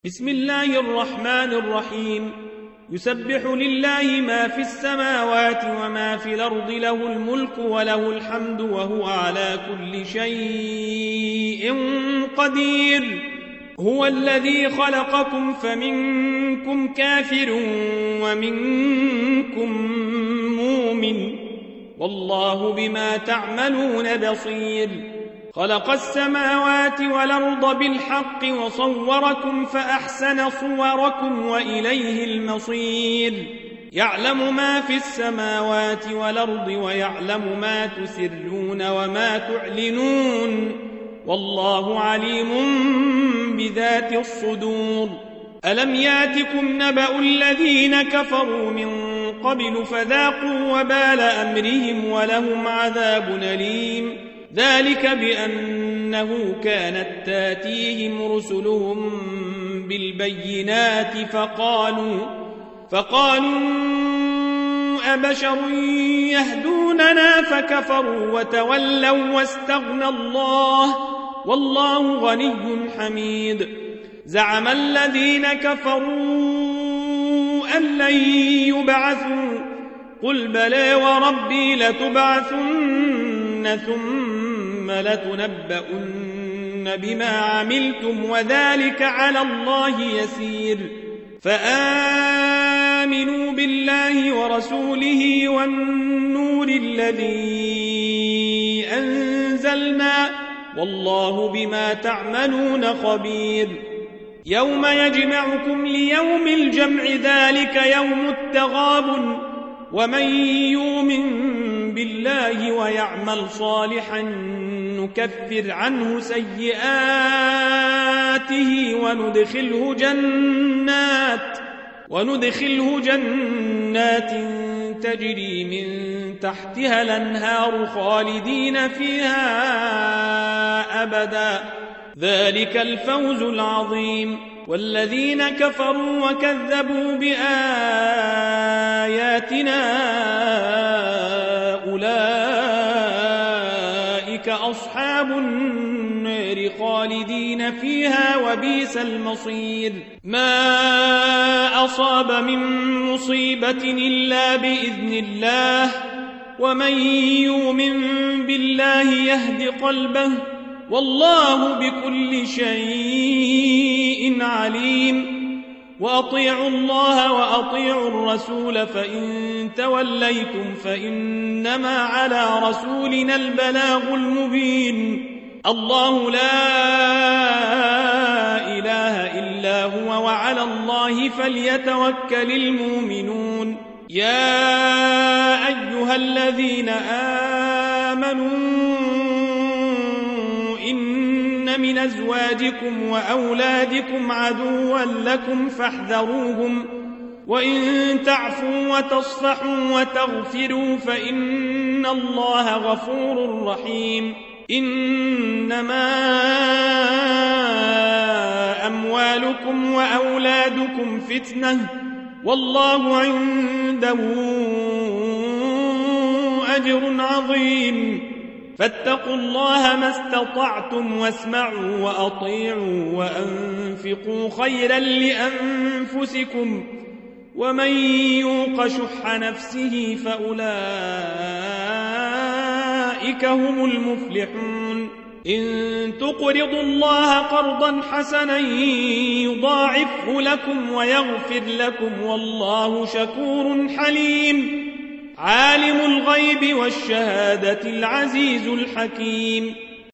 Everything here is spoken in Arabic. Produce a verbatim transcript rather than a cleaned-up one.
بسم الله الرحمن الرحيم. يسبح لله ما في السماوات وما في الأرض، له الملك وله الحمد وهو على كل شيء قدير. هو الذي خلقكم فمنكم كافر ومنكم مؤمن، والله بما تعملون بصير. خلق السماوات والأرض بالحق وصوركم فأحسن صوركم وإليه المصير. يعلم ما في السماوات والأرض ويعلم ما تسرون وما تعلنون، والله عليم بذات الصدور. ألم ياتكم نبأ الذين كفروا من قبل فذاقوا وبال أمرهم ولهم عذاب أليم. ذلك بأنه كانت تاتيهم رسلهم بالبينات فقالوا فقالوا أبشر يهدوننا فكفروا وتولوا واستغنى الله، والله غني حميد. زعم الذين كفروا أن لن يبعثوا، قل بلى وربي لتبعثن ثم لتنبؤن بما عملتم وذلك على الله يسير. فآمنوا بالله ورسوله والنور الذي أنزلنا، والله بما تعملون خبير. يوم يجمعكم ليوم الجمع، ذلك يوم التغابن. ومن يؤمن بالله ويعمل صالحا نكفر عنه سيئاته وندخله جنات وندخله جنات تجري من تحتها الأنهار خالدين فيها أبدا، ذلك الفوز العظيم. والذين كفروا وكذبوا بآياتنا أولئك أصحاب النار خالدين فيها وبئس المصير. ما أصاب من مصيبة إلا بإذن الله، ومن يؤمن بالله يهد قلبه، والله بكل شيء عليم. وأطيعوا الله وأطيعوا الرسول، فإن توليتم فإنما على رسولنا البلاغ المبين. الله لا إله إلا هو، وعلى الله فليتوكل المؤمنون. يا أيها الذين آمنوا من أزواجكم وأولادكم عدوا لكم فاحذروهم، وإن تعفوا وتصفحوا وتغفروا فإن الله غفور رحيم. إنما أموالكم وأولادكم فتنة، والله عنده أجر عظيم. فاتقوا الله ما استطعتم واسمعوا وأطيعوا وأنفقوا خيرا لأنفسكم، ومن يوق شح نفسه فأولئك هم المفلحون. إن تقرضوا الله قرضا حسنا يضاعفه لكم ويغفر لكم، والله شكور حليم. عالم الغيب والشهادة العزيز الحكيم.